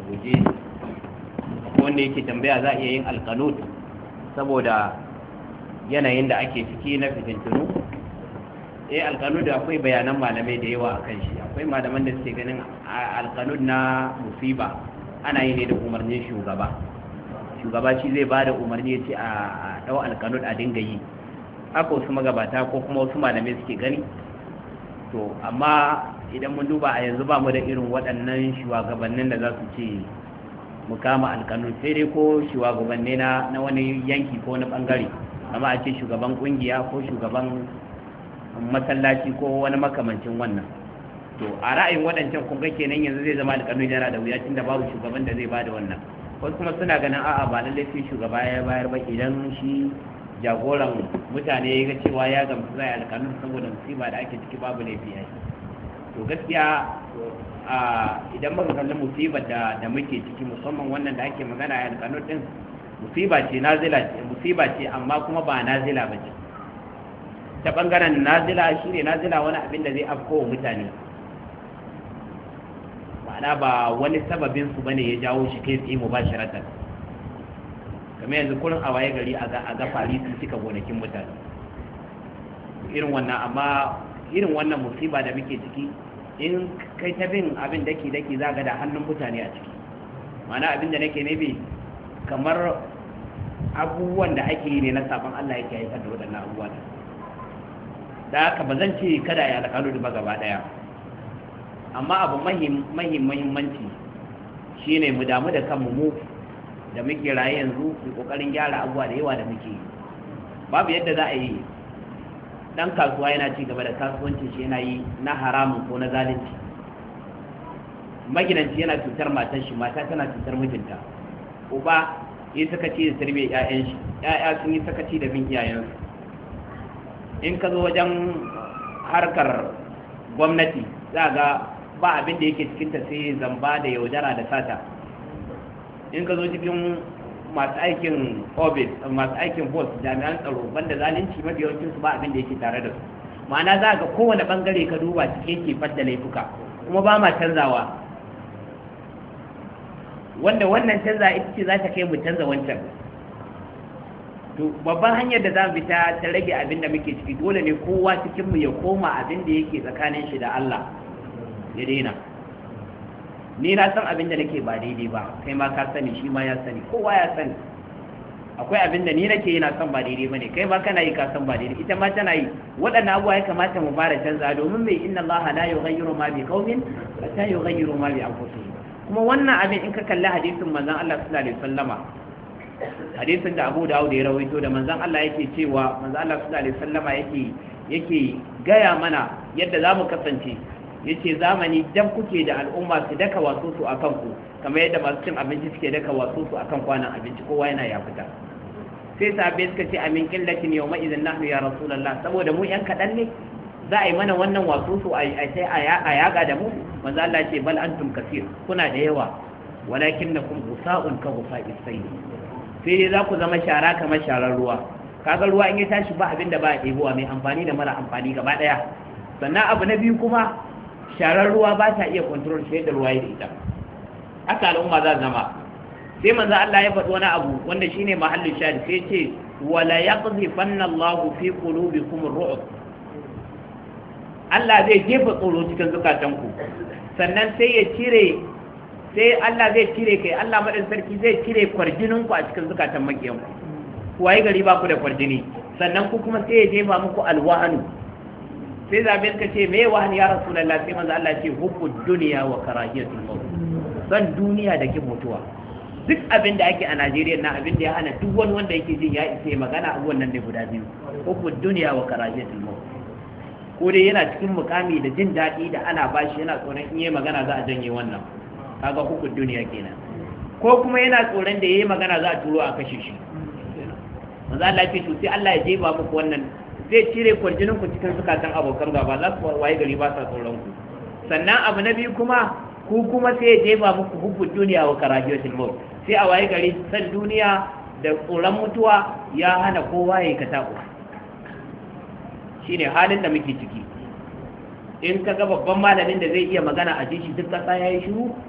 guje wanda yake tambaya za a iya yin alkanut saboda yanayin da ake ciki na fitintunu. Alkanut da akwai bayanan malamai da yawa akan shi. Akwai malaman da suke ganin alkanut na musiba ana yi ne da umarnin shugaba shi zai bada umarni ya ce a dau alkanut a dinga yi. Haka wasu magabata ko kuma wasu malamai suke gani. To amma idan mun duba a yanzu ba mu da irin waɗannan shugabannin da za su ce mu kama alkanut, sai dai ko shugabanni na wani yanki ko wani bangare, amma a ce shugaban kungiya ko shugaban masallaci ko wani makamancin wannan. To a ra'ayin waɗancan kun ga kenan yanzu zai zama alkanut yana da wuya tunda babu shugaban da zai bada wannan. Wasu kuma suna ganin a'a ba lallai sai shugaba ya bayar ba, idan shi jagoran mutane ya ga cewa ya gamsu zai alkanut saboda musiba da ake ciki babu laifi ya. To gaskiya idan muka kalli musibar da muke ciki, musamman wannan da ake magana a alkanut din, musiba ce amma kuma ba nazila ba ce. Ta bangaren nazila shine nazila wani abin da zai afko wa mutane, ma'ana ba wani sababin su bane ya jawo shi kai tsaye mubasharatan. kamar yanzu kurin a waye gari a ga fari sun cika gonakin mutane irin wannan. Amma irin wannan musiba da muke ciki, in kai ta bin abin daki za ga da hannun mutane a ciki. Ma'ana abin da nake nabi kamar abubuwan da ake yi ne na sabon Allah yake haifar da waɗannan abubuwa. Da haka ba zan ce kada ya alƙalu ba gaba ɗaya, amma abu mahimmanci shine mu damu da kanmu mu da muke raye yanzu, mu kokarin gyara abubuwa da yawa da muke. Babu yadda za a yi dan kasuwa yana ci gaba da kasuwancin shi yana yi na haramun ko na zalunci. Magidanci yana cutar matar shi, mata tana cutar mijinta. Uba yi sakaci da tarbiyyar ƴaƴan shi, ƴaƴa sun yi sakaci da bin iyayensu. In ka zo wajen harkar gwamnati za ga ba abin da yake cikinta sai zamba da yaudara da sata. In ka zo cikin masu aikin office, masu aikin post, jami'an tsaro, banda zalunci mafi yawancin su ba abin da yake tare da su. Ma'ana za ga kowane bangare ka duba cikin ke fadda laifuka, kuma ba ma canzawa. Wanda wannan canza ita ce za ta kai mu canza wancan. To babban hanyar da za mu bi ta rage abin da muke ciki, dole ne kowa cikin mu ya koma abin da yake tsakanin shi da Allah ya daina. Ni na san abin da nake ba daidai ba, kai ma ka sani, shi ma ya sani, kowa ya sani. Akwai abin da ni nake yi na san ba daidai bane, kai ma kana yi ka san ba daidai, ita ma tana yi. Waɗannan abubuwa ya kamata mu fara canza, domin mai inna Allah la yughayyiru ma bi qaumin hatta yughayyiru ma bi anfusihim. Kuma wannan abin in ka kalli hadisin manzon Allah sallallahu alaihi wasallama, hadisin da Abu Dawud ya rawaito, da manzon Allah yake cewa, manzon Allah sallallahu alaihi wasallama yake gaya mana yadda zamu kasance. Yace zamani dan kuke da al'umma su daka wasu su akan ku, kamar yadda masu cin abinci suke daka wasu su akan kwanan abinci, kowa yana ya fita. Sai sahabbai suka ce amin qillatin yawma idan nahnu ya rasulullah, saboda mu yan kadan ne za a yi mana wannan wasu su a yaga da mu. Manzo Allah ce bal antum kaseer, kuna da yawa, walakinnakum gusa'un ka gusa'is sayl. Sai dai za ku zama shara kamar sharar ruwa. Kaga ruwa in ya tashi ba abinda ba ya ɗebowa, mai amfani da mara amfani gaba ɗaya. Sannan abu na biyu kuma, sharar ruwa ba ta iya control sai da ruwa ya ita. Haka al'umma za zama. Sai manzo Allah ya faɗi wani abu wanda shine mahallin shahid, sai ce wala yaqdhifanna Allahu fi qulubikum ar-ru'b. Allah zai jefa tsoro cikin zukatanku. Sannan sai Allah zai cire kai, Allah madan sarki zai cire kwarjinin ku a cikin zukatan makiyanku. Ku waye gari ba ku da kwarjini. Sannan ku kuma sai ya jefa muku alwahanu. Sai zabe suka ce me wahani ya rasulullah? Sai manzo Allah ce hubbud dunya wa karahiyatul maut. San duniya da kin mutuwa. Duk abin da ake a Najeriya na abin da ya hana duk wani wanda yake jin ya isa magana abubuwan nan ne guda biyu. Hubbud dunya wa karahiyatul maut. Ko dai yana cikin mukami da jin daɗi da ana bashi, yana tsoron in yi magana za a janye wannan, kaga hubbud duniya kenan. Ko kuma yana tsoron da yayi magana za a turo a kashe shi. Manzo Allah ya ce to sai Allah ya jeba muku wannan, zai cire kwarjinin ku cikin zukatan abokan gaba, za su waye gari ba sa tsoron ku. Sannan abu na biyu kuma, ku kuma sai ya jeba muku hubbud duniya wa karahiyatul maut. Sai a waye gari san duniya da tsoron mutuwa ya hana kowa ya katabu. Shine halin da muke ciki. In ka ga babban malamin da zai iya magana a jishi duk kasa yayi shiru,